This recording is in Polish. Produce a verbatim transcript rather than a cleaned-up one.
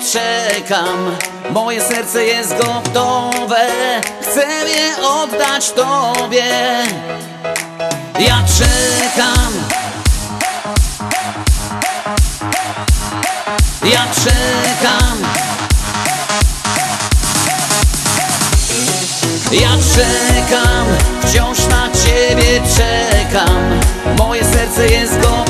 czekam. Moje serce jest gotowe, chcę je oddać Tobie. Ja czekam, ja czekam, ja czekam, wciąż na Ciebie czekam. Moje serce jest gotowe,